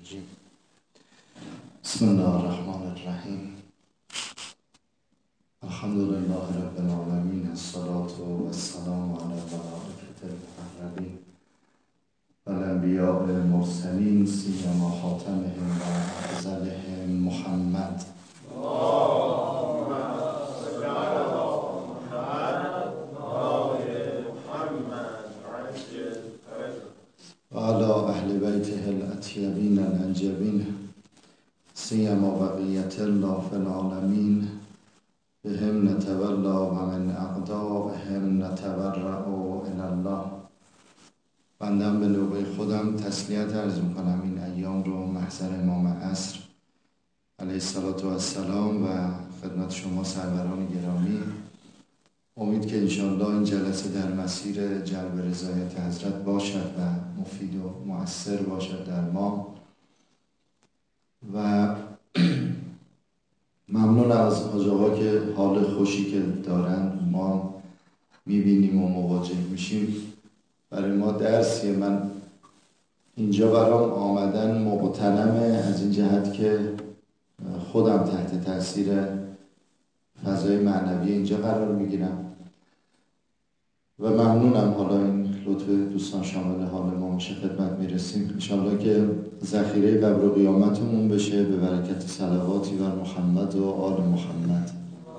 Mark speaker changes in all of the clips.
Speaker 1: الرجیم. بسم الله الرحمن الرحیم. الحمد لله رب العالمین، الصلاة والسلام علی الملائکة المقربین و الانبیاء المرسلین سیما خاتمهم و افضلهم محمد و علی اهل بیته الاطیبین الانجبین سیما بقیة الله فی العالمین بهم نتولا و من اعدائهم نتبرأ الی الله. بندم به نوبه خودم تسلیت عرض میکنم این ایام رو محضر امام عصر علیه السلام و خدمت شما سروران گرامی. امید که انشاءالله این جلسه در مسیر جلب رضایت حضرت باشد و مفید و مؤثر باشد در ما و ممنون از حاج آقا که حال خوشی که دارن ما میبینیم و مواجه میشیم. برای ما درسیه. من اینجا برام آمدن مغتنمه از این جهت که خودم تحت تاثیر فضای معنوی اینجا قرار میگیرم و ممنونم. حالا این لطف دوستان شامل حال ما میشه خدمت میرسیم. انشاءالله که ذخیره قبر و قیامتمون بشه به برکت صلواتی بر محمد و آل محمد.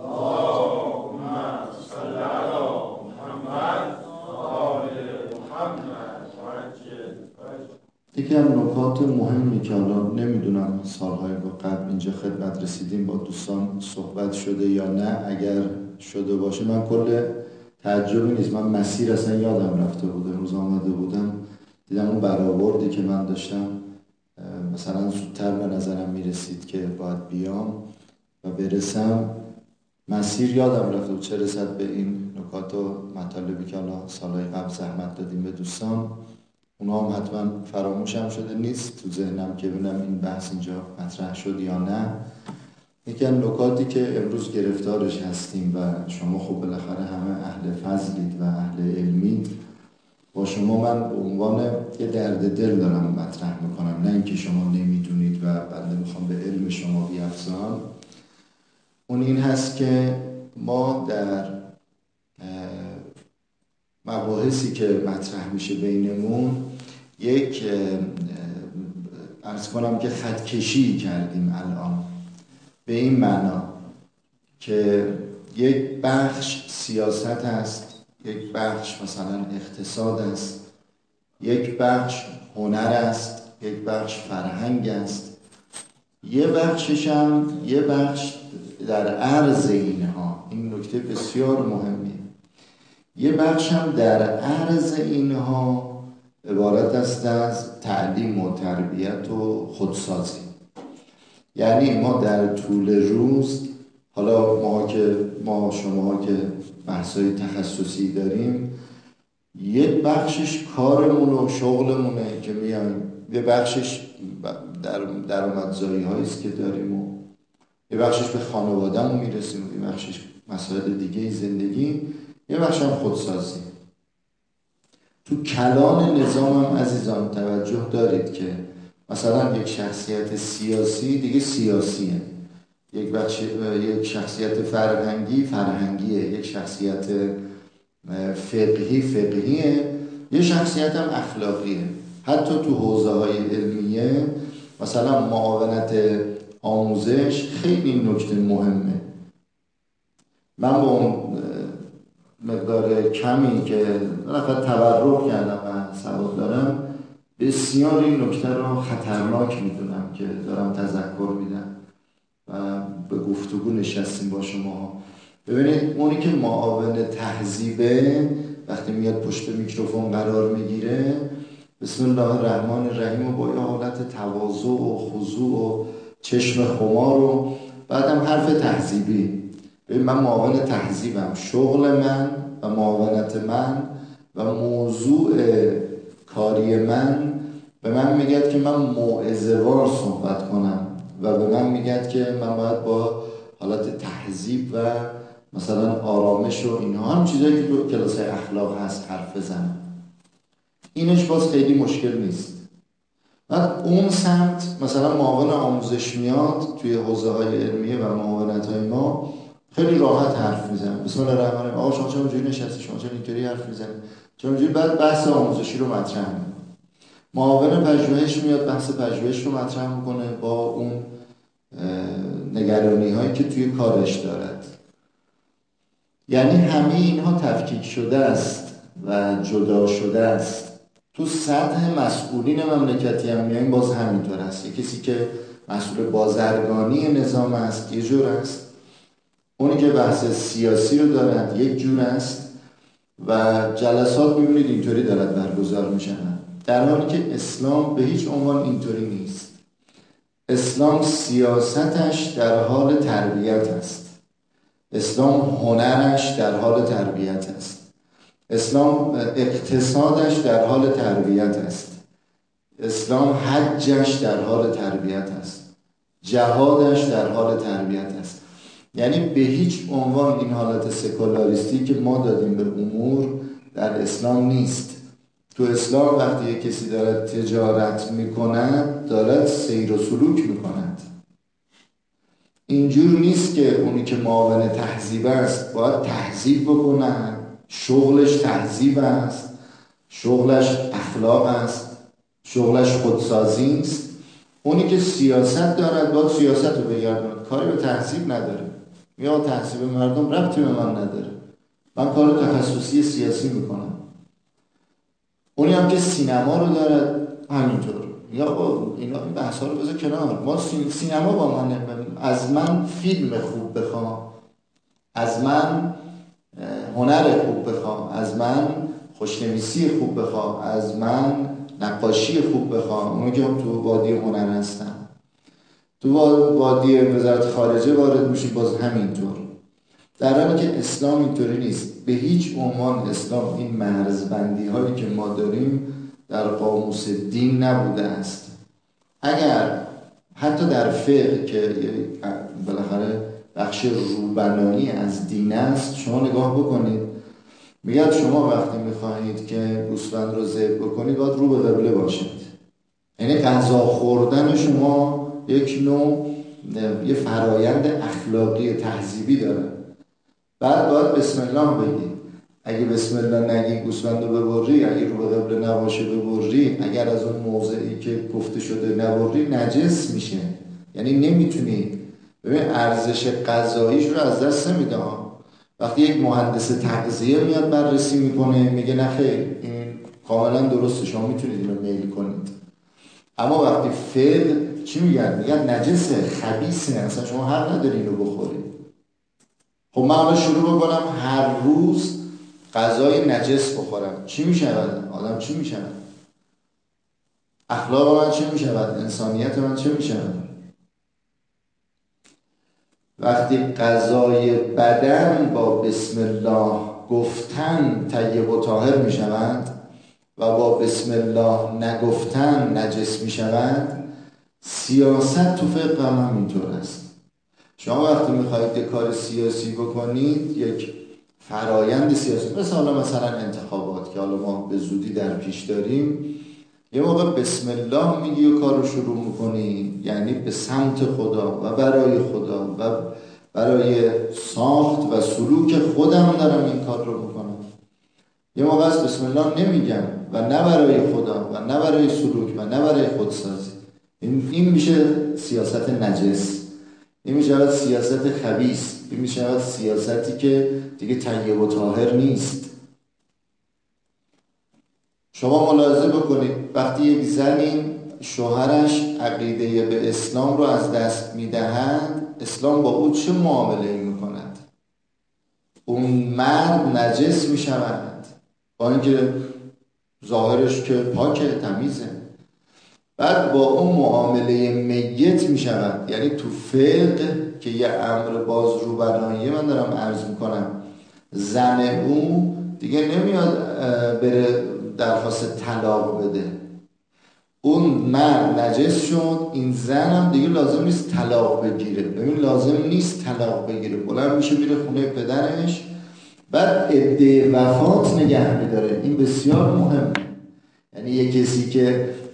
Speaker 1: یکی از نکات مهمی که حالا نمیدونم سالهای قبل اینجا خدمت رسیدیم با دوستان صحبت شده یا نه، اگر شده باشه من کل تعجبی نیست. من مسیر اصلا یادم رفته بود. روز آمده بودم دیدم اون برآوردی که من داشتم مثلا زودتر به نظرم میرسید که باید بیام و برسم. مسیر یادم رفته بود. چه رسد به این نکات و مطالبی که حالا سالهای قبل زحمت دادیم به دوستان، اونا هم حتما فراموشم شده نیست تو ذهنم که ببینم این بحث اینجا مطرح شد یا نه. یکی از نکاتی که امروز گرفتارش هستیم و شما خب بالاخره همه اهل فضلید و اهل علمید، با شما من به عنوان یه درد دل دارم مطرح میکنم، نه اینکه شما نمیدونید و بنده میخوام به علم شما بیفزام. اون این هست که ما در مباحثی که مطرح میشه بینمون یک عرض کنم که خطکشی کردیم الان، به این معنا که یک بخش سیاست است، یک بخش مثلا اقتصاد است، یک بخش هنر است، یک بخش فرهنگ است، یه بخشش هم یه بخش در عرض اینها، این نکته بسیار مهمیه، یه بخش هم در عرض اینها عبارت است از تعلیم و تربیت و خودسازی. یعنی ما در طول روز، حالا ما شما که بحثای تخصصی داریم، یک بخشش کارمون و شغلمونه که میایم، یه بخشش درآمدزایی هاییست که داریم و یه بخشش به خانواده‌مون میرسیم و یه بخشش مسائل دیگه زندگی، یه بخش هم خودسازی. تو کلان نظام هم عزیزان توجه دارید که مثلا یک شخصیت سیاسی دیگه سیاسیه، یک شخصیت فرهنگیه، یک شخصیت فقهیه، یک شخصیت هم اخلاقیه. حتی تو حوزه‌های علمیه مثلا معاونت آموزش خیلی نکته مهمه. من با اون مقدار کمی که فقط تبرک کردم و سواد دارم، بسیار این نکته رو خطرناک میدونم که دارم تذکر میدم و به گفتگو نشستیم با شما. ببینید اونی که معاون تهذیبه وقتی میاد پشت میکروفون قرار میگیره، بسم الله الرحمن الرحیم و با یه حالت تواضع و خضوع و چشم خمار و بعدم حرف تهذیبی. ببین من معاون تهذیبم، شغل من و معاونت من و موضوع کاری من به من میگه که من موعظه‌وار صحبت کنم و به من میگه که من باید با حالت تهذیب و مثلا آرامش و اینها هم چیزایی که تو کلاس اخلاق هست حرف بزنم. اینش باز خیلی مشکل نیست. بعد اون سمت مثلا معاون آموزش میاد توی حوزه های علمیه و معاونت های ما خیلی راحت حرف میزنه. بسم الله الرحمن الرحیم. آقا شما چرا اینجوری نشستی؟ شما چرا اینطوری حرف میزنی؟ چرا اینجوری؟ بعد بحث آموزشی رو مطرح میکنه. معاون پژوهش میاد بحث پژوهش رو مطرح میکنه با اون نگرانی هایی که توی کارش دارد. یعنی همه اینها تفکیک شده است و جدا شده است. تو سطح مسئولین مملکتی هم میاییم باز همینطور است. یه کسی که مسئول بازرگانی نظام است یه جور است، اونی که بحث سیاسی رو دارد یک جور است و جلسات میبینید اینطوری دارد برگزار میشن، در حالی که اسلام به هیچ عنوان اینطوری نیست. اسلام سیاستش در حال تربیت است، اسلام هنرش در حال تربیت است، اسلام اقتصادش در حال تربیت است، اسلام حجش در حال تربیت است، جهادش در حال تربیت است. یعنی به هیچ عنوان این حالت سکولاریستی که ما دادیم به امور در اسلام نیست. تو اسلام وقتی یک کسی دارد تجارت میکند دارد سیر و سلوک میکند. اینجور نیست که اونی که معاون تهذیب است باید تهذیب بکنه، شغلش تهذیب است، شغلش اخلاق است، شغلش خودسازی است. اونی که سیاست دارد باید سیاست رو بگرداند، کاری به تهذیب نداره. یا تهذیب مردم ربطی به من نداره، من کار تخصصی سیاسی میکنم. اونی هم که سینما رو دارد همینطور. یا با اینا این بحثا رو بذار کنار. ما سینما با من از من فیلم خوب بخوام، از من هنر خوب بخوام، از من خوشنویسی خوب بخوام، از من نقاشی خوب بخوام، اونی که تو وادی هنر هستم، تو وادی وزارت خارجه وارد میشی باز همینطور. در حالی که اسلام اینطوری نیست. به هیچ عنوان اسلام این مرزبندی هایی که ما داریم در قاموس دین نبوده است. اگر حتی در فقه که بالاخره بخش روبنانی از دین است، شما نگاه بکنید میگن شما وقتی میخواهید که گوسفند رو ذبح بکنید باید رو به قبله باشید. یعنی غذا خوردن شما یک نوع یه فرایند اخلاقی تهذیبی داره. بعد باید بسم الله بگی. اگه بسم الله نگی گوسفند رو ببری، اگه رو به قبله نباشه ببری، اگر از اون موضعی که گفته شده نبری نجس میشه. یعنی نمیتونی. ببین ارزش غذاییش رو از دست نمیده. وقتی یک مهندس تغذیه میاد بررسی میکنه میگه نه خیر این کاملا درسته، شما میتونید اینو میل کنید. اما وقتی فقه چی میگن نجسه، خبیثه، اصلا شما حق نداری اینو بخورید. خب من حالا شروع بکنم هر روز غذای نجس بخورم، چی میشود؟ آدم چی میشود؟ اخلاق من چی میشود؟ انسانیت من چی میشود؟ وقتی غذای بدن با بسم الله گفتن طیب و طاهر میشوند و با بسم الله نگفتن نجس میشوند، سیاست تو فقه هم همینطور است. شما وقتی میخواید یک کار سیاسی بکنید، یک فرایند سیاسی مثلا انتخابات که حالا ما به زودی در پیش داریم، یه موقع بسم الله میگی و کار رو شروع میکنی، یعنی به سمت خدا و برای خدا و برای ساخت و سلوک خودم دارم این کار رو میکنم. یه موقع از بسم الله نمیگم و نه برای خدا و نه برای سلوک و نه برای خودسازی. این میشه سیاست نجس، این میشه سیاست خبیث، این میشه سیاستی که دیگه طیب و طاهر نیست. شما ملاحظه بکنید وقتی یک زنی شوهرش عقیده به اسلام رو از دست میدهد، اسلام با او چه معامله میکند؟ اون مرد نجس میشود با اینکه ظاهرش که پاکه تمیزه. بعد با اون معامله میت میشود. یعنی تو فقه که یه امر باز رو بناییه من دارم عرض میکنم، زن اون دیگه نمیاد بره درخواست طلاق بده. اون مرد نجس شد، این زن هم دیگه لازم نیست طلاق بگیره. ببین لازم نیست طلاق بگیره، بلند میشه میره خونه پدرش، بعد عده وفات نگه میداره. این بسیار مهمه. یعنی یه کسی که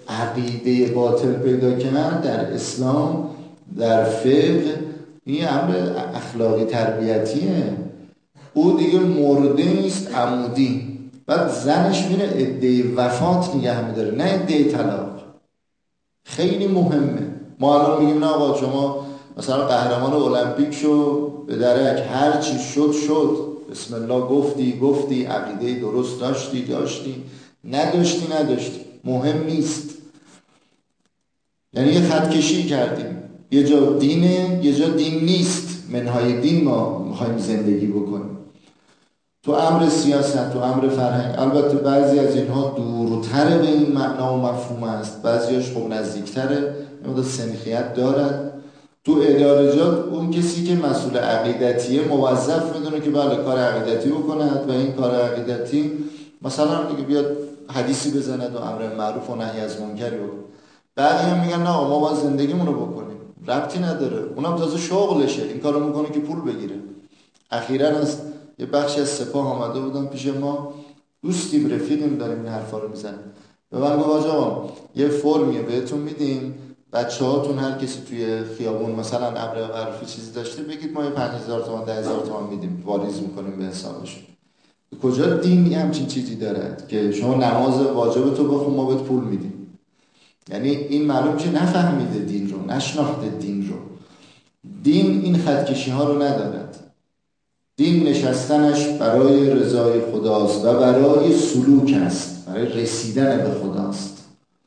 Speaker 1: عقیده باطل پیدا کرد در اسلام، در فقه، این امر اخلاقی تربیتیه. او دیگه مرده نیست عمودی. بعد زنش میره عده وفات نگه میداره، نه عده طلاق. خیلی مهمه. ما الان میگیم نه آقا شما مثلا قهرمان المپیک شو به درک، هر چی شد بسم الله گفتی عقیده درست داشتی نداشتی مهم نیست. یعنی یه خط کشی کردیم، یه جا دینه یه جا دین نیست، منهای دین ما میخوایم زندگی بکنیم. تو امر سیاست، تو امر فرهنگ، البته بعضی از اینها دورتر به این معنا و مفهوم است، بعضیاش خب نزدیکتره، مقدار سنخیت دارد. تو ادارجات اون کسی که مسئول عقیدتیه موظف میدونه که بله کار عقیدتی بکند و این کار عقیدتی مثلا دیگه بیاد حدیثی بزند و امر معروف و نهی از منکری بکنه. بعضی هم میگن نه ما باید زندگیمون رو بکنیم، ربطی نداره، اونم تازه شغلشه این کارو میکنه که پول بگیره. اخیراً از یه بخشی از سپاه آمده بودن پیش ما، دوستیم رفیقیم داریم این حرفا رو میزنیم، به من گفت آقا یه فرمیه بهتون میدیم، بچه‌هاتون هر کسی توی خیابون مثلا امر معروفی چیزی داشته بگید ما یه 5000 تومان 10000 تومان میدیم، واریز میکنیم به حسابشون. کجا دین همچین چیزی دارد که شما نماز واجب تو بخون ما بهت پول میدیم؟ یعنی این معلوم که نفهمیده دین رو، نشناخته دین رو. دین این خطکشی ها رو ندارد. دین نشستنش برای رضای خداست و برای سلوک است، برای رسیدن به خداست.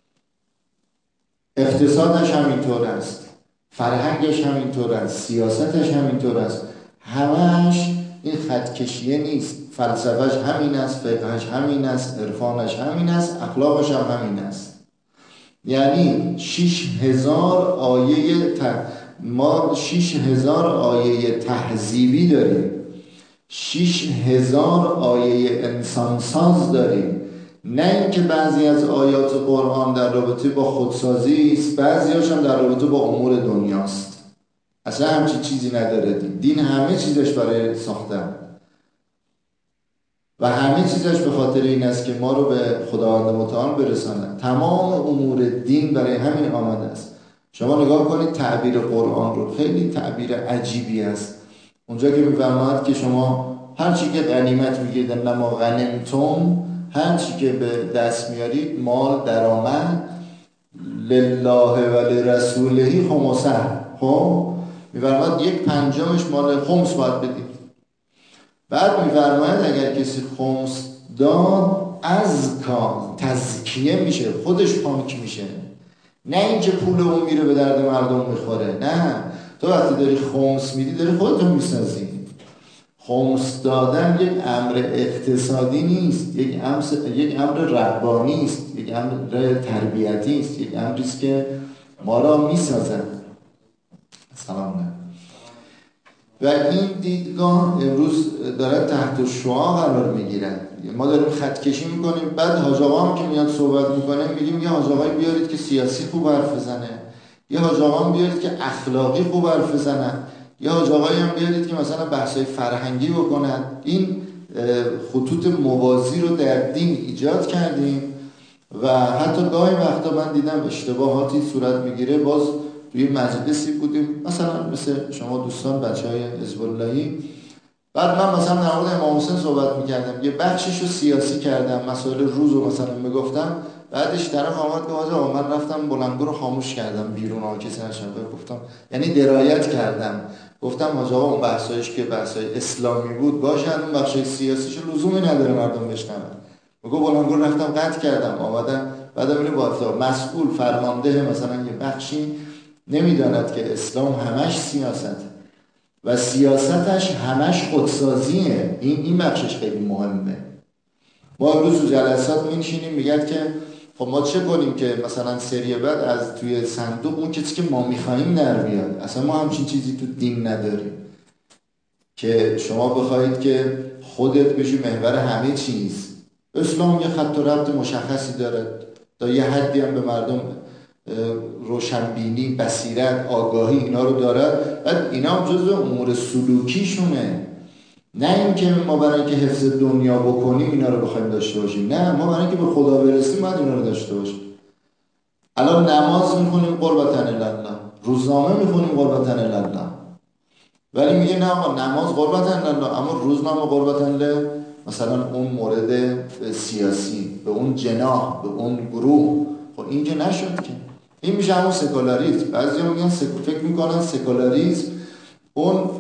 Speaker 1: اقتصادش همینطور است، فرهنگش همینطور است، سیاستش همینطور است. همش این خطکشیه نیست. فلسفهش همین است، فقهش همین است، عرفانش همین است، اخلاقش هم همین است. یعنی 6000 آیه ما 6000 آیه تهذیبی داریم، 6000 آیه انسانساز داریم. نه اینکه بعضی از آیات قرآن در رابطه با خودسازی است، بعضی‌هاش هم در رابطه با امور دنیاست. اصلا همچین چیزی نداره دین همه چیزش برای ساختن و همه چیزش به خاطر این است که ما رو به خداوند متعال برساند. تمام امور دین برای همین آمده است. شما نگاه کنید تعبیر قرآن رو، خیلی تعبیر عجیبی است. اونجا که می‌فرماید که شما هر چی که غنیمت میگیرید، انما غنمتم، هر چی که به دست میارید مال درآمد، لله و لرسوله خمسه، خب می‌فرماید 1/5 مال خمس باید بدید. بعد می‌فرماید اگر کسی خمس داد از کار تزکیه میشه، خودش پاک میشه، نه اینکه پول اون میره به درد مردم میخوره. نه، تو وقتی داری خمس میدی داری خودتو میسازی. خمس دادن یک امر اقتصادی نیست، یک امر ربانی است، یک امر تربیتی است، یک امری است که ما را میسازد. سلام. و این دیدگاه امروز داره تحت شعاع قرار میگیرد. ما داریم خط کشی میکنیم، بعد حاج آقا هم که میاد صحبت میکنه میگیم یه حاج آقایی بیارید که سیاسی خوب حرف بزنه، یه حاج آقا هم بیارید که اخلاقی خوب حرف بزنه، یه حاج آقایی هم بیارید که مثلا بحثای فرهنگی بکنن. این خطوط موازی رو در دین ایجاد کردیم و حتی گاهی وقتا من دیدم اشتباهاتی صورت میگیره. باز توی مجلسی بودیم مثلا مثل شما دوستان بچهای حزب اللهی، بعد من مثلا در مورد امام حسین صحبت میکردم، یه بخشش رو سیاسی کردم، مسائل روز رو مثلا میگفتم، بعدش طرف آمد که آقا من رفتم بلندگو رو خاموش کردم بیرون، آقا کسی نشنوه. گفتم یعنی درایت کردم، گفتم آقا اون بحثایش که بحثای اسلامی بود باشه، اون بخشای سیاسیش لزومی نداره مردم بشنون. میگه بلندگو رفتم قطع کردم، آمدم بعد میره با مسئول فرمانده مثلا یه بخشی نمیداند که اسلام همش سیاست و سیاستش همش خودسازیه. این بخشش خیلی مهمه. ما امروز تو جلسات میشینیم میگن که خب ما چه کنیم که مثلا سری بعد از توی صندوق اون چیزی که ما میخواییم در بیاد. اصلا ما همچین چیزی تو دین نداریم که شما بخواید که خودت بشی محور همه چیز. اسلام یه خط و ربط مشخصی داره، تا یه حدی هم به مردم روشنبینی، بصیرت، آگاهی اینا رو داره. بعد اینا هم جزو امور سلوکیشونه، نه اینکه ما برای اینکه حفظ دنیا بکنیم اینا رو بخوایم داشته باشیم. نه، ما برای اینکه به خدا برسیم باید اینا رو داشته باشیم. الان نماز میخونیم قربتن الله، روزنامه میخونیم قربتن الله، ولی میگه نه آقا نماز قربتن الله، اما روزنامه قربتن الله مثلا اون مورد سیاسی، به اون جناح، به اون گروه. خب این که نشد که. این میشه همون سکولاریسم. بعضی میگن فکر میکنن سکولاریسم اون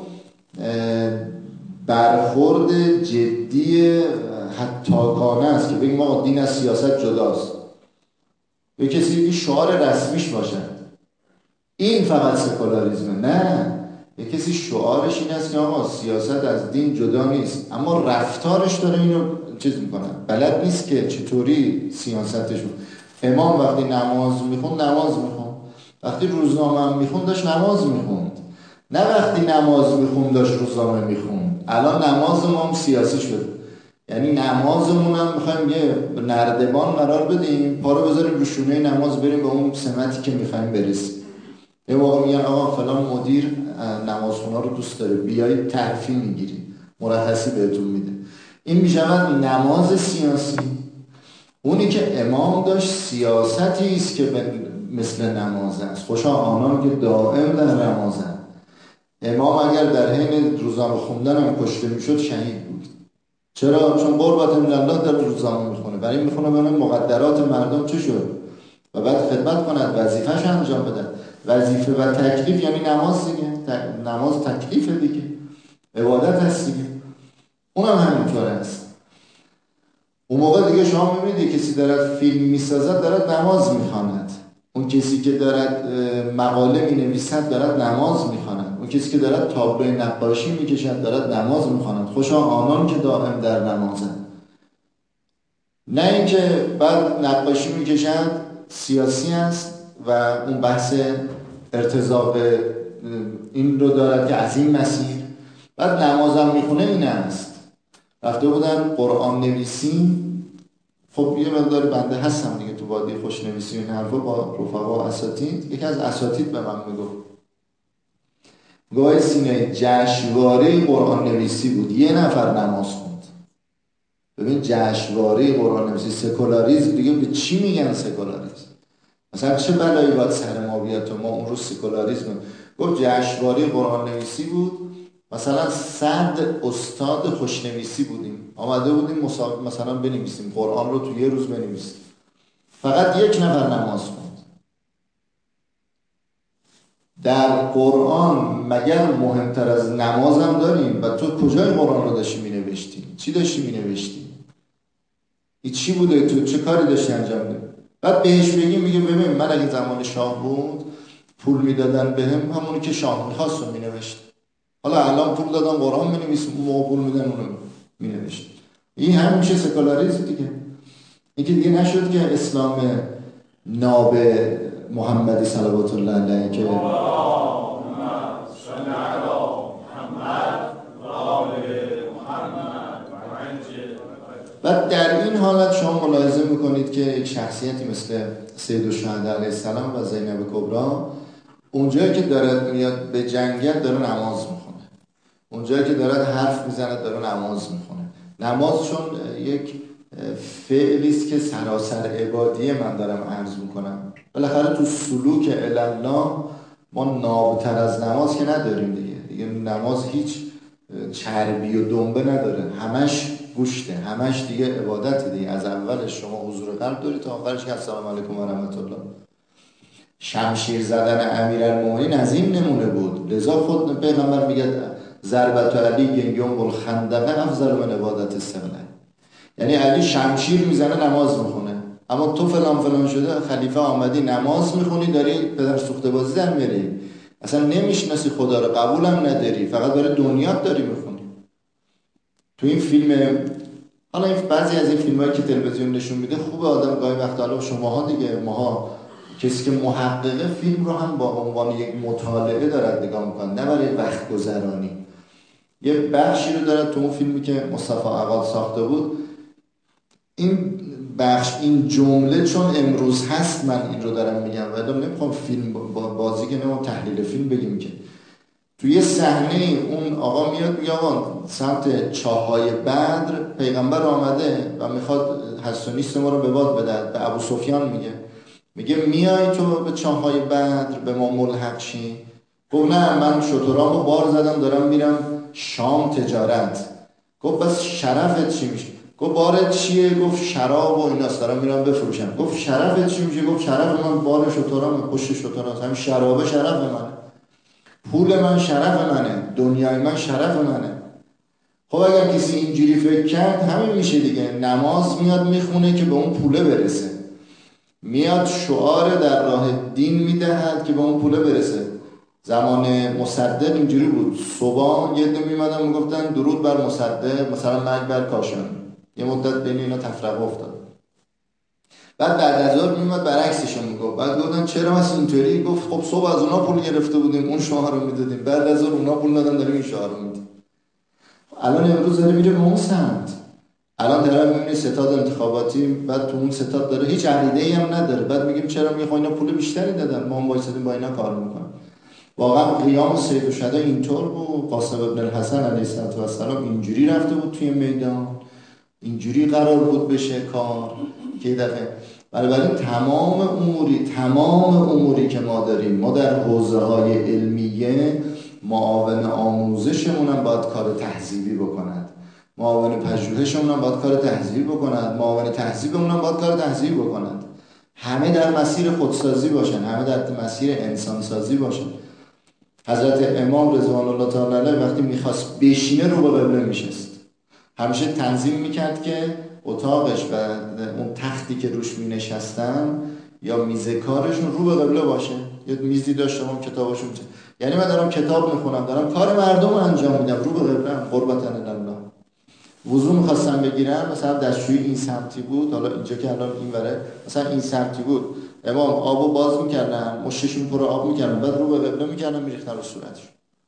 Speaker 1: برخورد جدی حتاکانه است که بگیم آقا دین از سیاست جداست، به کسی که شعار رسمیش باشد این فقط سکولاریسمه. نه، یه کسی شعارش این است که آقا سیاست از دین جدا نیست، اما رفتارش داره اینو چیز میکنه، بلد نیست که چطوری سیاستشون. امام وقتی نماز میخوند نماز میخوند، وقتی روزنامه هم میخوند داشت نماز میخوند، نه وقتی نماز میخوند داشت روزنامه میخوند. الان نماز ما هم سیاسی شده، یعنی نمازمون هم میخوایم یه نردبان قرار بدیم، پا رو بذاریم رو شونه نماز، بریم به اون سمتی که میخوایم برسیم. یه موقع میگن آقا فلان مدیر نمازخونا رو دوست داره، بیایید تحفیل میگیریم، مرخصی بهتون میده. این میشود نماز سیاسی. اونی که امام داشت سیاستی است که مثل نماز است. خوشا آنان که دائم در نمازند. امام اگر در حین روزنامه خوندن هم کشته میشد شهید بود. چرا؟ چون قربت من الله در روزنامه میخونه، برای میخونه ببینه مقدرات مردم چه شد و بعد خدمت کند، وظیفه‌ش انجام بده. وظیفه و تکلیف یعنی نماز دیگه. نماز تکلیفه دیگه، عبادت هست دیگه. اونم همینطور است. اون موقع دیگه شما میبینید کسی دارد فیلم میسازد دارد نماز میخواند، اون کسی که دارد مقاله مینویسد دارد نماز میخواند، اون کسی که دارد تابلو نقاشی میکشد دارد نماز میخواند. خوشا آنان که دائم در نمازند. نه اینکه بعد نقاشی میکشند سیاسی است و اون بحث ارتزاق این رو دارد که از این مسیر، بعد نمازم میخونه این است. رفته بودن قرآن نویسی، خب یه مقدار بنده هستم دیگه تو وادی خوشنویسی و این حرفا، با رفقا اساتید، یکی از اساتید به من میگفت گاه سینه جشنواره قرآن نویسی بود، یه نفر نماز خوند. ببین جشنواره قرآن نویسی، سکولاریسم دیگه به چی میگن سکولاریسم؟ مثلا چه بلایی باید سر ما بیاد تو ما اون رو سکولاریسم؟ گفت جشنواره قرآن نویسی بود، مثلا 100 استاد خوشنویسی بودیم، آمده بودیم مثلا بنویسیم قرآن رو تو یه روز بنویسیم، فقط یک نفر نماز خوند. در قرآن مگر مهمتر از نماز هم داریم؟ و تو کجای قرآن رو داشتی می نوشتی؟ چی داشتی می نوشتی؟ این چی بوده؟ تو چه کاری داشتی انجام میدی؟ بعد بهش بگیم میگه ببین من اگه زمان شاه بود پول میدادن بهم همونی که شاه میخواست رو می نوشت. حالا الان پول دادن قرآن می نویسیم، موقع پول میدن اونو می نوشت. این هم میشه سکولاریسم دیگه. این که دیگه نشد که اسلام ناب محمدی صلوات الله علیه که و در این حالت شما ملاحظه میکنید که یک شخصیتی مثل سید الشهدا علیه السلام و زینب کبری اونجایی که دارد میاد به جنگل داره نماز میخونه، اونجایی که دارد حرف میزنه داره نماز میخونه. نماز چون یک فعلی است که سراسر عبادیه من دارم عرض میکنم. بالاخره تو سلوک الله ما نابتر از نماز که نداریم دیگه نماز هیچ چربی و دنبه نداره، همش گوشته، همش دیگه عبادت دیگه. از اولش شما حضور قلب داری تا آخرش که السلام علیکم و رحمت الله. شمشیر زدن امیرالمومنین از این نمونه بود، لذا خود پیغمبر میگه ضربت علی یوم الخندق افضل من عبادت السبع. یعنی علی شمشیر میزنه نماز میخونه، اما تو فلان شده خلیفه آمدی نماز میخونی داری پدر سوخته بازی در میری، اصلا نمیشناسی خدا رو، قبولم نداری، فقط برای دنیات داری میخونی. تو این فیلم، حالا این بعضی از این فیلمایی که تلویزیون نشون میده خوبه، آدم گاهی وقتا حالا شماها دیگه، ماها کسی که محققه فیلم رو هم با عنوان یک مطالعه دارد نگاه میکنه، نه برای وقت گذرانی. یه بخشی رو دارد تو اون فیلمی که مصطفی عقاد ساخته بود، این بخش، این جمله چون امروز هست من این رو دارم میگم و نمیخوام فیلم بازی که نمیم تحلیل فیلم بگیم که توی یه صحنه اون آقا میاد میگه آقا سمت چاهای بدر پیغمبر آمده و میخواد هست و نیست ما رو به باد بده، به ابو سفیان میگه میگه میای تو به چاهای بدر به ما ملحق شی؟ گفت نه، من شترامو بار زدم دارم میرم شام تجارت. گفت بس شرفت چی میشه؟ گفت بارت چیه؟ گفت شراب و ایناست دارم میرم بفروشم. گفت شرفت چی میشه؟ گفت شرف من بار شترامه، پشت شتراست، همین شرابه شرف منه، پول من شرف منه، دنیای من شرف منه. خب اگر کسی اینجوری فکر کرد همین میشه دیگه. نماز میاد میخونه که به اون پوله برسه، میاد شعار در راه دین میدهد که به اون پوله برسه. زمان مصدق اینجوری بود، صبح یه عده میمدن میگفتن درود بر مصدق، مثلا مرگ بر کاشانی. یه مدت بین اینا تفرقه افتاد. بعد از ظهر میومد برعکسشون میگفت. بعد گفتن چرا مثلا اینطوری؟ گفت خب صبح از اونا پول گرفته بودیم اون شعار رو میدادیم، بعد از ظهر اونا پول دادن داریم این شعار رو میدیم. الان امروز داره میره به اون سمت. الان داره میبینه ستاد انتخاباتی، بعد تو اون ستاد داره هیچ عقیده‌ای هم نداره، بعد میگیم چرا؟ میگه خب اینا پول بیشتری دادن، ما هم وایسادیم با اینا کار میکنیم. واقعا قیام سید الشهدا اینطور بود. قاسم بن الحسن علیه السلام اینجوری رفته بود توی میدان، اینجوری قرار بود بشه کار که دفعه. بنابراین تمام اموری که ما داریم، ما در حوزه‌های علمیه معاون آموزشمون هم باید کار تهذیبی بکند، معاون پژوهشمون هم باید کار تهذیبی بکند، معاون تهذیبمون هم باید کار تهذیبی بکند. همه در مسیر خودسازی باشن، همه در مسیر انسانسازی باشن. حضرت امام رضوان الله تعالی علیه وقتی میخواست بشینه رو به قبله میشست، همیشه تنظیم میکرد که اتاقش و اون تختی که روش مینشستن یا میز کارشون رو به قبله باشه. یه میزی داشتم اون کتابشون، یعنی من دارم کتاب میخونم، دارم کار مردم رو انجام میدم، رو به قبله، قربتن الله. وضو میخواستم بگیرم، مثلا دستشویی این سمتی بود، حالا اینجا که الان این وره مثلا این سمتی بود، امام آبو باز میکردن، مشتشون پر آب میکردن، بعد رو به قبله میکردن میریختن رو صورتش.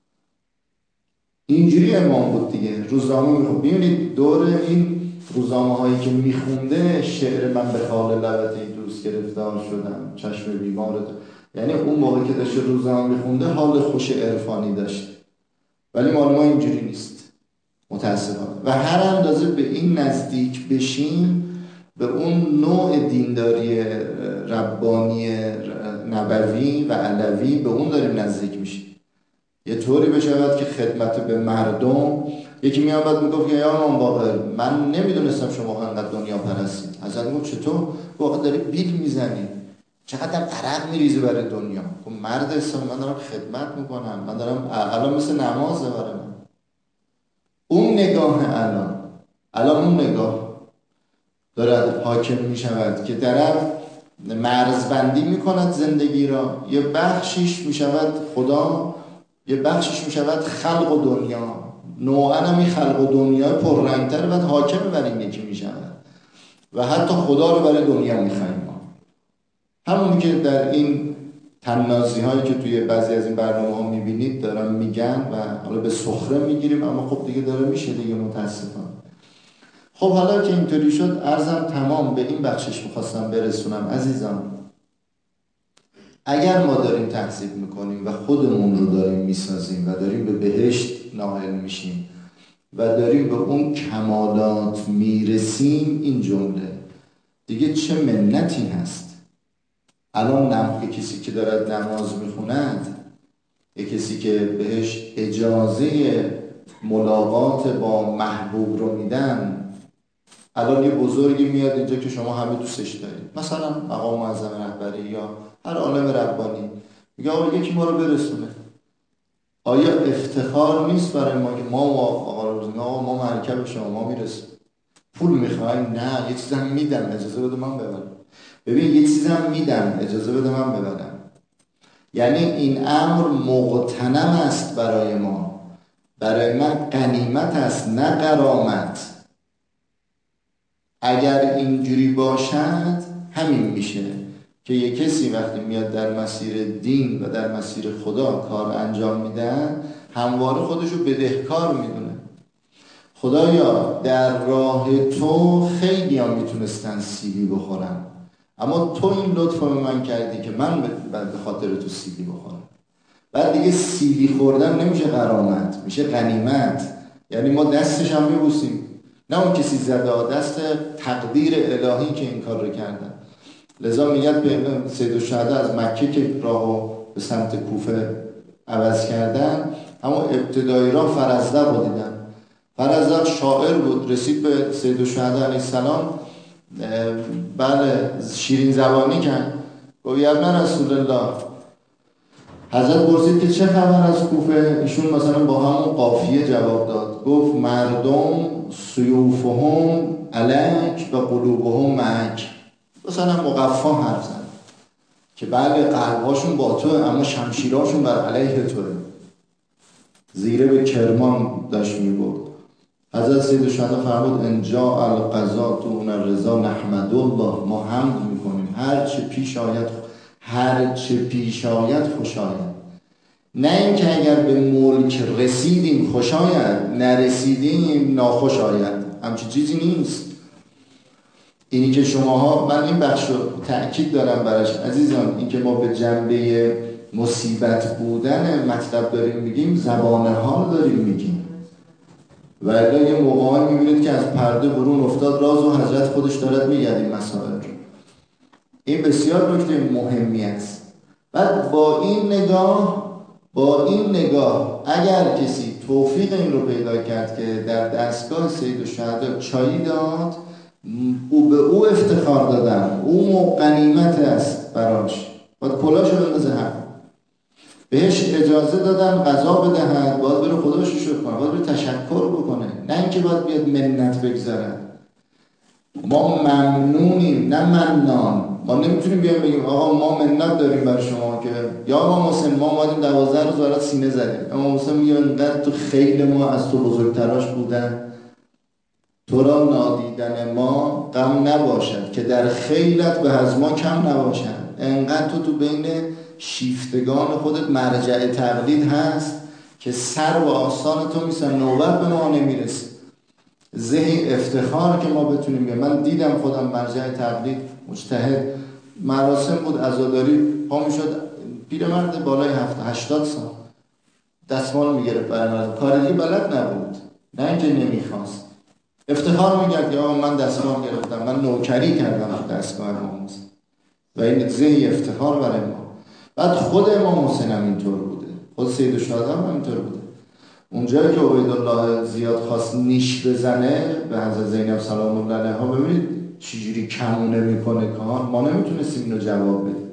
Speaker 1: اینجوری امام بود دیگه. روزنامه میخوند. ببینید دور این روزنامه هایی که میخونده، شعر من به خال لبت دوست گرفتار شدم، چشم بیمارت، یعنی اون موقع که داشته روزنامه میخونده حال خوش عرفانی داشت. ولی مال ما اینجوری نیست متاسفانه. و هر اندازه به این نزدیک بشیم، به اون نوع دینداری ربانی نبوی و علوی، به اون داریم نزدیک میشیم. یه طوری بشود که خدمت به مردم، یکی میاد میگفت که یا امام باقر من نمیدونستم شما انقدر دنیا پرستید. حضرت میگفت چطور؟ واقعا داری بیل میزنی، چقدر عرق میریزی برای دنیا. خب مرد اسلام، من دارم خدمت میکنم، من دارم الان مثل نمازه برای من. اون نگاه الان اون نگاه دارد حاکم میشود که طرف مرزبندی میکند زندگی را، یه بخشیش میشود خدا، یه بخشش میشود خلق و دنیا. نوعا همی خلق و دنیا پررنگتر و حاکم بر این یکی میشود و حتی خدا رو برای دنیا میخوایم ما. همونی که در این تنازی هایی که توی بعضی از این برنامه ها میبینید دارن میگن و حالا به سخره میگیریم، اما خب دیگه داره میشه دیگه متاسفانه. خب حالا که اینطوری شد، عرضم تمام به این بخشش میخواستم برسونم. عزیزان، اگر ما داریم تهذیب میکنیم و خودمون رو داریم میسازیم و داریم به بهشت نائل میشیم و داریم به اون کمالات میرسیم، این جمله دیگه چه منتی هست. الان کسی که دارد نماز میخوند، یک کسی که بهش اجازه ملاقات با محبوب رو میدن، الان یه بزرگی میاد اینجا که شما همه دوستش دارید، مثلا مقام معظم رهبری یا هر عالم ربانی، میگه آقا یکی ما رو برسونه. آیا افتخار نیست برای ما که ما آقا رو بزنیم؟ آقا ما مرکب شما، ما میرسیم. پول میخوایم؟ نه، یه چیزم میدم، اجازه بده من ببرم. ببین، یه چیزم میدم، اجازه بده من ببرم. یعنی این امر مغتنم است برای ما، برای من غنیمت است نه غرامت. اگر اینجوری باشد همین میشه که یک کسی وقتی میاد در مسیر دین و در مسیر خدا کار انجام میدن، همواره خودشو بدهکار میدونه. خدایا در راه تو خیلی ها میتونستن سیلی بخورن، اما تو این لطف به من کردی که من به خاطر تو سیلی بخورم. بعد دیگه سیلی خوردن نمیشه غرامت، میشه غنیمت. یعنی ما دستش هم میبوسیم، نه اون کسی زده، دست تقدیر الهی که این کار رو کردن. لذا میگن سید الشهدا از مکه که راهو به سمت کوفه عوض کردن، اما ابتدایی راه فرزدق رو دیدن. فرزدق شاعر بود، رسید به سید الشهدا علیه السلام، بله شیرین زبانی کرد، گفت یا ابن رسول الله. حضرت پرسید که چه خبر از کوفه؟ ایشون مثلا با همون قافیه جواب داد، گفت مردم سیوفهم علیک و قلوبهم معک. مثلا مقفا حرف زد که بله قلبهاشون با توه اما شمشیراشون بر علیه توه. زیره به کرمان داشت میبرد. حضرت سید الشهدا فرمود ان جاء القضاء دون الرضا نحمد الله، ما حمد میکنیم هر چه پیش آید خوش آید. نه اینکه اگر به ملک رسیدیم خوش آید، نرسیدیم ناخوش آید، همچین چیزی نیست. اینی که شماها، من این بخش رو تأکید دارم براش عزیزان، این که ما به جنبه مصیبت بودن مطلب داریم میگیم، زبان حال داریم میگیم، و الا یه موقعی میبینید که از پرده برون افتاد راز و حضرت خودش دارد میگه این مسائل. این بسیار نکته مهمی است. بعد با این نگاه اگر کسی توفیق این رو پیدا کرد که در دستگاه سید الشهدا چایی داد، او به او افتخار دادن، او غنیمت است براش، باید کلاشو بندازه هم، بهش اجازه دادن غذا بدهد، باید بره خداش شکر کنه، باید بره تشکر بکنه، نه اینکه باید بیاد منت بگذارن. ما ممنونیم نه منان. ما نمیتونیم بیایم بگیم آقا ما منت داریم برای شما که یا امام حسین ما اومدیم 12 روز برات سینه زدیم. امام حسین میگه اینقدر تو خیل ما از تو بزرگتراش بودن، تو را نادیدن ما غم نباشد که در خیلت به از ما کم نباشد. انقدر تو بین شیفتگان خودت مرجع تقلید هست که سر و آستان تو میسن، نوبت به ما نمیرسه. ذهن افتخار که ما بتونیم بگیم. من دیدم خودم مرجع تقلید مجتهد، مراسم بود عزاداری، پا میشد پیرمرد بالای 80 سال دستمال میگرفت برای مردم، کار دیگه بلد نبود، نه اینکه نمیخواست، افتخار میگرد یا من دستمال گرفتم، من نوکری کردم تو دستگاه امام حسین، و این ذهن افتخار برای ما. بعد خود امام حسین هم اینطور بوده، خود سید الشهدا هم اینطور بوده. اونجایی که عبیدالله زیاد خواست نیش بزنه به حضرت زینب سلام الله علیها، ببینید چجوری کمونه میکنه کار، ما نمیتونستیم اینو جواب بدیم.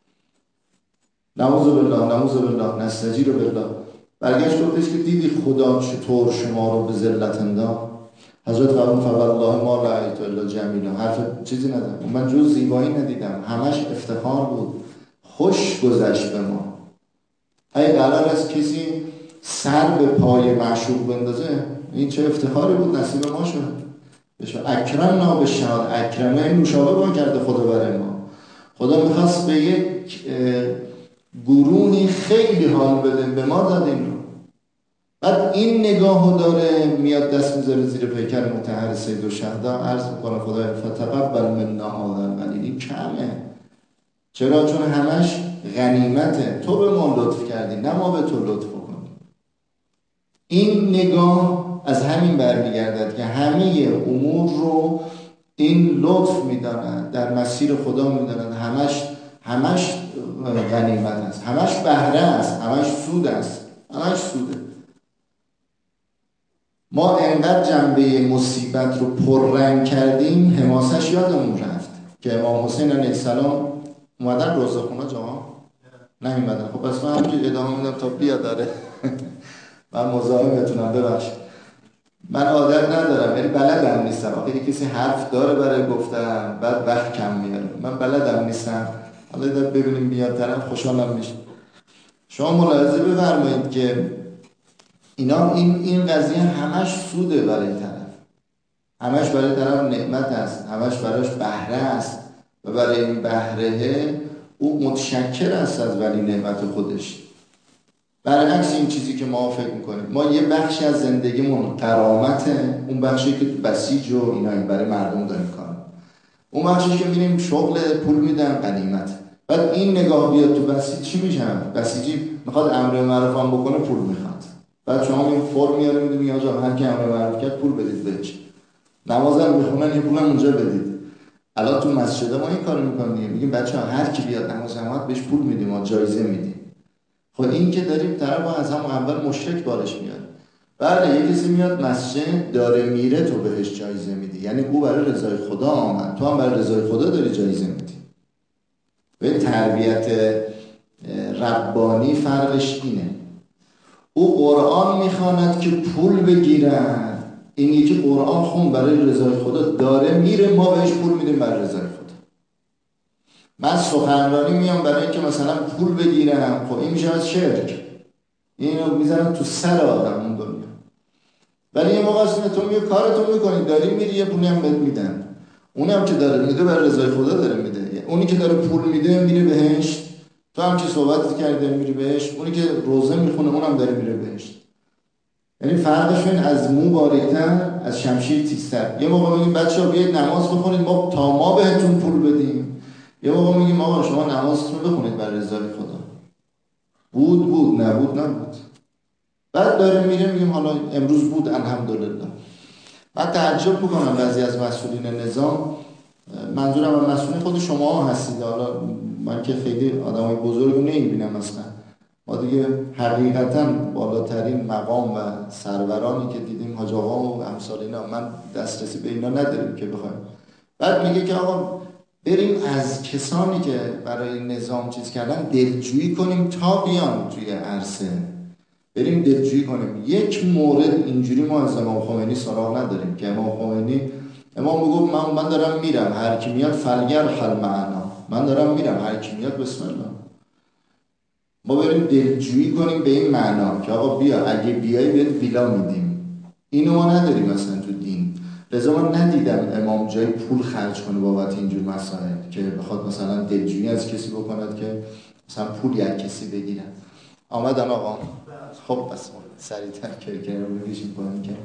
Speaker 1: نعوذ بالله نستجیر بالله. برگشت گفتش که دیدی خدا چطور شما رو به ذلت انداخت؟ حضرت فرمود فوالله ما رأیت الا جمیلا، حرف چیزی ندارم، من جز زیبایی ندیدم، همش افتخار بود، خوش گذشت به ما. اگه قرار است کسی سر به پای معشوق بندازه، این چه افتخاری بود، نصیب ما شد. اکرمنا به شهاد، اکرمه این نوشابه با کرده خدا برای ما. خدا میخواست به یک گروهی خیلی حال بده، به ما داد این رو. بعد این نگاهو داره میاد دست میذاره زیر پیکر مطهر سید الشهدا، عرض میکنه خدای فتقبل منا هذا القلیل، این کمه. چرا؟ چون همش غنیمته، تو به ما لطف کردی نه ما به تو لطف کنیم. این نگاه از همین برمیگردد که همه امور رو این لطف میدانند، در مسیر خدا میدانند، همش غنیمت است، همش بهره است، همش سود است، همش سوده. ما انقدر جنبه مصیبت رو پررنگ کردیم، حماسش یادمون رفت که امام حسین علیه السلام اومدن روزخونه جوان نیومدن. خب پس من همینجور ادامه میدم تا بیا داره. من مزاحمتونم، ببخشید. من عادت ندارم، یعنی بلدم نیستم. آخه کسی حرف داره برای گفتن بعد وقت کم میاره، من بلدم نیستم. حالا ببینیم بیاد طرف خوشحالم میشه. شما ملاحظه بفرمایید که اینا این قضیه همش سوده برای طرف، همش برای طرف نعمت است، همش براش بهره است و برای این بهره او متشکر است از ولی نعمت خودش. برعکس این چیزی که ما فکر میکنیم، ما یه بخشی از زندگیمون غرامته، اون بخشی که بسیج و اینا برای مردم داریم کار، اون بخشی که میریم شغل پول میدن غنیمت. بعد این نگاه بیاد تو بسیج چی میشن؟ بسیجی میخواد امر معروف هم بکنه پول میخواد. بعد شما این فرم میاره میدونی یا هر کی امر معروف کرد پول بدید بهش، نمازم میخونن یه پولم اونجا بدید. الان تو مسجد ما این کارو میکنیم، میگیم بچه‌ها هر کی بیاد نماز جماعت بهش پول میدیم، ما جایزه میدیم. خب این که داریم طرف از هم اول مشرک بارش میاد. بله یه کسی میاد مسجد داره میره، تو بهش جایزه میدی، یعنی او برای رضای خدا آمد، تو هم برای رضای خدا داری جایزه میدی. به تربیت ربانی فرقش اینه. او قرآن میخواند که پول بگیرن، این یکی قرآن خون برای رضای خدا داره میره، ما بهش پول میدیم برای رضای خدا. من سخنرانی میام برای اینکه مثلا پول بگیرم، خب این میشه از شرک، اینو میذارم تو سر آدم اون دنیا. ولی یه موقع اصلا تو میگه کارتو میکنی داری میری، یه پولی هم بهت میدن، اونم که داره میده برای رضای خدا داره میده. اونی که داره پول میده میره بهشت، تو هم که صحبت کردی میری بهشت، اونی که روزه میخونه اونم داره میره بهشت. یعنی فرقشون از مو باریک‌تر، از شمشیر تیزتر. یه موقع میگیم بچه‌ها بیاید نماز بخونید ما تا ما بهتون پول بدیم، یه موقع میگیم آقا شما نمازتون بخونید برای رضای خدا. بود نبود. بعد داره میره میگیم حالا امروز بود الحمدلله. بعد تعجب میکنم بعضی از مسئولین نظام، منظورم از مسئولین خود شما هستید، حالا من که خیلی آدمای بزرگ نمیبینم اصلا، ما دیگه حقیقتا بالاترین مقام و سرورانی که دیدیم حاج آقا و امثال اینا، من دسترسی به اینا نداریم که بخوایم. بعد میگه که آقا بریم از کسانی که برای نظام چیز کردن دلجویی کنیم تا بیان توی عرصه، بریم دلجویی کنیم. یک مورد اینجوری ما از امام خمینی سراغ نداریم که امام میگفت من دارم میرم، هر کی میاد فلگر حل معنا، من دارم میرم هر کی میاد بسم الله. ما بریم دلجویی کنیم به این معنا که آقا بیا، اگه بیای بهت ویلا میدیم. اینو ما نداریم مثلا تو دین. لذا من ندیدم امام جای پول خرج کنه بابت اینجور مسائل که بخواد مثلا دلجویی از کسی بکند که مثلا پولی از کسی بگیرن. آمدن آقا خب بس سریعتر کرکر رو بگیشیم کنیم که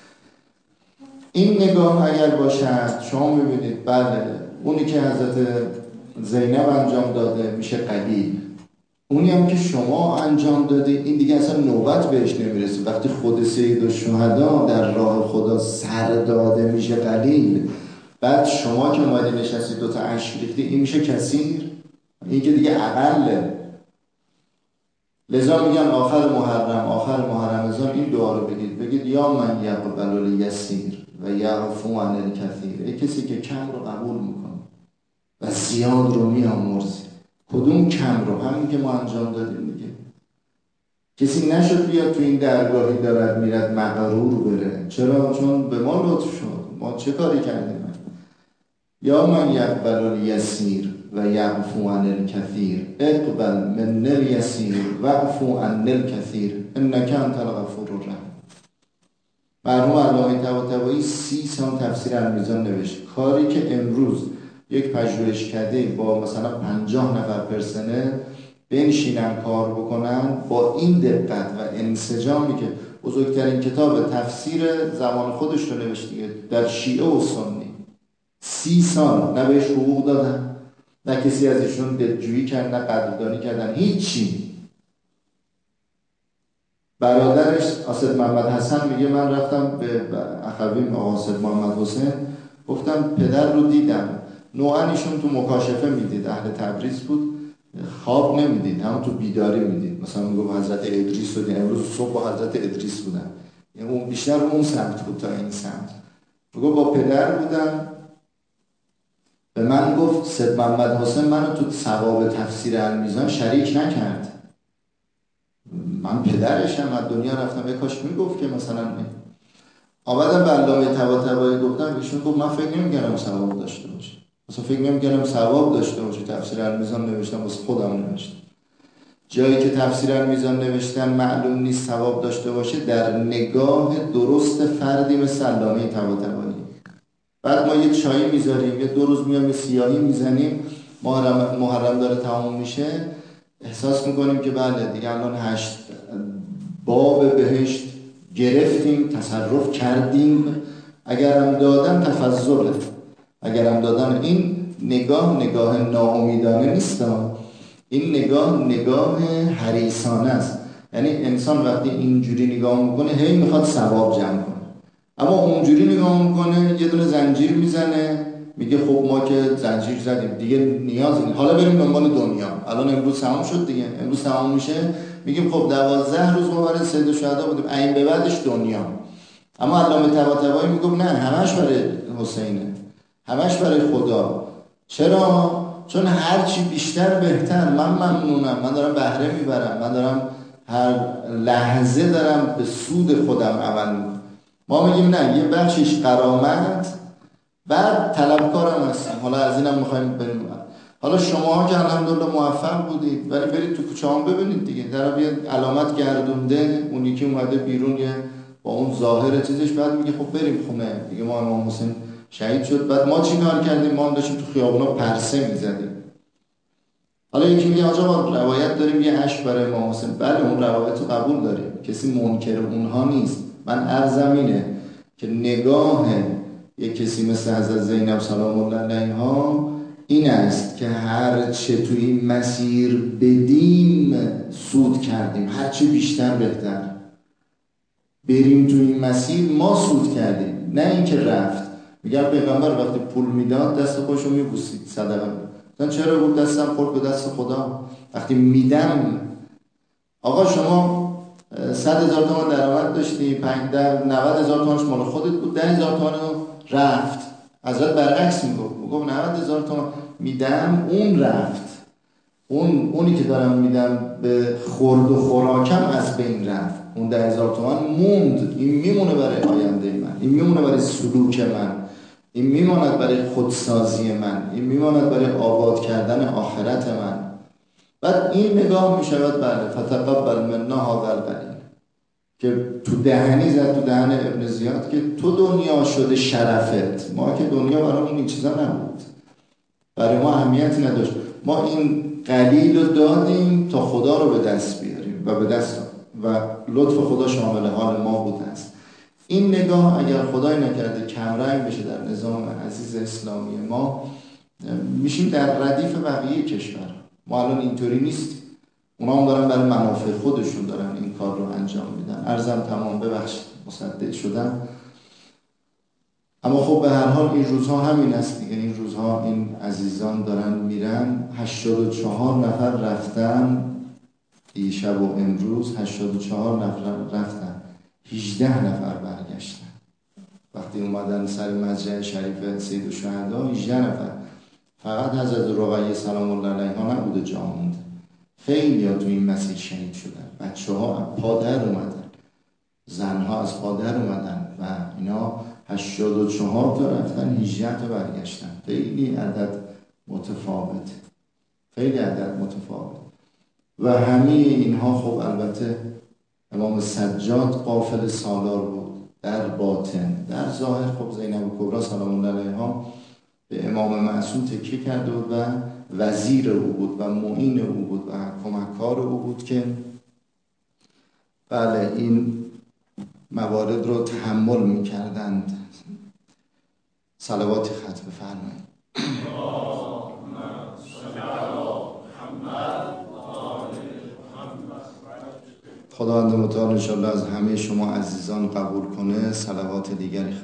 Speaker 1: این نگاه اگر باشد شما میبینید بله اونی که حضرت زینب انجام داده میشه قلیل، اونی هم که شما انجام دادید این دیگه اصلا نوبت بهش نمیرسه. وقتی خود سید الشهدا در راه خدا سر داده میشه قلیل، بعد شما که اومدی نشستی دوتا اشک ریختی این میشه کثیر، این که دیگه اقله. لذا میگن آخر محرم ازان این دعا رو بگید یا من یقبل الیسیر و یعفو عن الکثیر، ای کسی که کم رو قبول میکنه و زیاد رو میامرزی. کدوم کم رو؟ همین که ما انجام دادیم دیگه. کسی نشد بیاد تو این درگاهی دارد میرد مغرور بره. چرا؟ چون به ما لطف شد. ما چه کاری کردیم؟ یا من یقبل الیسیر و یعفو عن الکثیر، اقبل من الیسیر و اعفو عن الکثیر انک انت الغفور الرحیم. مرحوم علامه طباطبایی 30 سال تفسیر المیزان نوشت. کاری که امروز یک پژوهشکده با مثلا 50 نفر پرسنل بنشینن کار بکنن با این دقت و انسجامی که بزرگترین کتاب تفسیر زمان خودش رو نوشت در شیعه و سنی، 30 سال نه بهش حقوق دادن، نه کسی از ایشون دلجویی کرد، نه قدردانی کردن، هیچی. برادرش آصد محمد حسن میگه من رفتم به اخویم آقا آصد محمد حسین، گفتم پدر رو دیدم. نوعا ایشون تو مکاشفه میدید، اهل تبریز بود، خواب نمیدید، همون تو بیداری میدید. مثلا میگه حضرت ادریس رو دیدم، امروز صبح با حضرت ادریس بودم، یعنی اون بیشتر اون سمت بود تا این سمت. میگه با پدر بودم، به من گفت سید محمد حسین منو تو ثواب تفسیر المیزان شریک نکرد. من پدرشم، از دنیا رفتم، به کاش میگفت که مثلا آمدم به علامه طباطبایی گفتم، ایشون گفت من فکر نمی‌کردم ثواب داشته باشه، مثلا فکر نمی‌کردم ثواب داشته باشه. تفسیر المیزان نوشتم واسه خودم نوشتم. جایی که تفسیر المیزان نوشتن معلوم نیست ثواب داشته باشه در نگاه درست فردی مثل علامه طباطبایی. بعد ما یه چایی میذاریم، یه 2 روز میام یه سیاهی میزنیم، محرم داره تموم میشه، احساس میکنیم که بله دیگه الان 8 باب بهشت گرفتیم، تصرف کردیم. اگرم دادن تفضله، اگرم دادن. این نگاه ناامیدانه نیست، این نگاه حریصانه است. یعنی انسان وقتی اینجوری نگاه میکنه هی میخواد ثواب جمع کنه، اما اونجوری نگاه میکنه یه دونه زنجیر میزنه میگه خب ما که زنجیر زدیم دیگه نیازی نیست، حالا بریم دنبال دنیا. الان امروز تمام شد دیگه، امروز تمام میشه، میگیم خب 12 روز ما برای سید الشهدا بودیم، این به بعدش دنیا. اما علامه طباطبایی میگه نه، همش برای حسینه، همش برای خدا. چرا؟ چون هرچی بیشتر بهتر. من ممنونم، من دارم بهره میبرم، من دارم هر لحظه دارم به سود خودم عمل میکنم. ما میگیم نه، یه بخشش غرامت، بعد طلبکارم هستم، حالا از اینم میخوایم بریم. حالا شما که الحمدلله موفق بودید، ولی برید تو کوچه هم ببینید دیگه، در یه علامت گردونده، اون یکی اومده بیرون یه با اون ظاهر چیزش، بعد میگه خب بریم خونه دیگه، ما امام حسین شهید شد. بعد ما چی کار کردیم؟ ما هم داشتیم تو خیابونا پرسه میزدیم. حالا یکی میگه آقا ما روایت داریم یه اشک برای امام حسین. بله اون روایت رو قبول داریم، کسی منکر اونها نیست. من عرضم اینه که نگاه یک کسی مثل حضرت زینب سلام الله علیها این است که هر چه توی این مسیر بدیم سود کردیم، هر چه بیشتر بهتر. بریم توی این مسیر ما سود کردیم، نه اینکه رفت. میگم پیغمبر وقتی پول میداد دست خودشو میبوسید صدقه میداد. چرا بود؟ دستم خورد به دست خدا. وقتی میدم، آقا شما 100,000 تومان درآمد داشتی، 90,000 تومانش مال خودت بود، 10,000 تومان رفت. حضرت برعکس میگفت 90,000 تومان میدم، اون رفت، اونی که دارم میدم به خورد و خوراکم از بین رفت، اون 10,000 تومان موند. این میمونه برای آینده من، این میمونه برای سلوک من، این میماند برای خودسازی من، این میماند برای آباد کردن آخرت من. بعد این نگاه میشود بله فتقبل منا هذا القلیل، که تو دهنی زد، تو دهن ابن زیاد، که تو دنیا شده شرفت. ما که دنیا برامون این چیزا نبود، برای ما اهمیتی نداشت. ما این قلیل رو دادیم تا خدا رو به دست بیاریم و به دست و لطف خدا شامل حال ما بوده است. این نگاه اگر خدای نکرده کمرنگ بشه در نظام عزیز اسلامی ما، میشیم در ردیف بقیه کشور. ما الان اینطوری نیستیم، اونا هم دارن برای منافع خودشون دارن این کار رو انجام میدن. عرضم تمام، ببخشید مصدق شدم. اما خب به هر حال این روزها همین است دیگه. این روزها این عزیزان دارن میرن. 84 نفر رفتن دیشب و امروز، 84 نفر رفتن، 18 نفر برگشتن. وقتی اومدن سر مزرعه شریف سید الشهدا 18 نفر، فقط حضرت رقیه سلام الله علیها نبوده جا مونده. خیلی ها تو این مسیر شهید شدن. بچه ها از پادر اومدن، زن ها از پادر اومدن و اینا 84 تا رفتن، 18 تا برگشتن. خیلی عدد متفاوت، خیلی عدد متفاوت. و همه اینها خب البته امام سجاد قافل سالار بود در باطن. در ظاهر خب زینب کبرا سلام الله علیها به امام معصوم تکیه کرده بود و وزیر او بود و معین او بود و کمککار او بود که بله این موارد رو تحمل می‌کردند. صلوات ختم بفرمایید. خداوند متعال انشاءالله از همه شما عزیزان قبول کنه. صلوات دیگری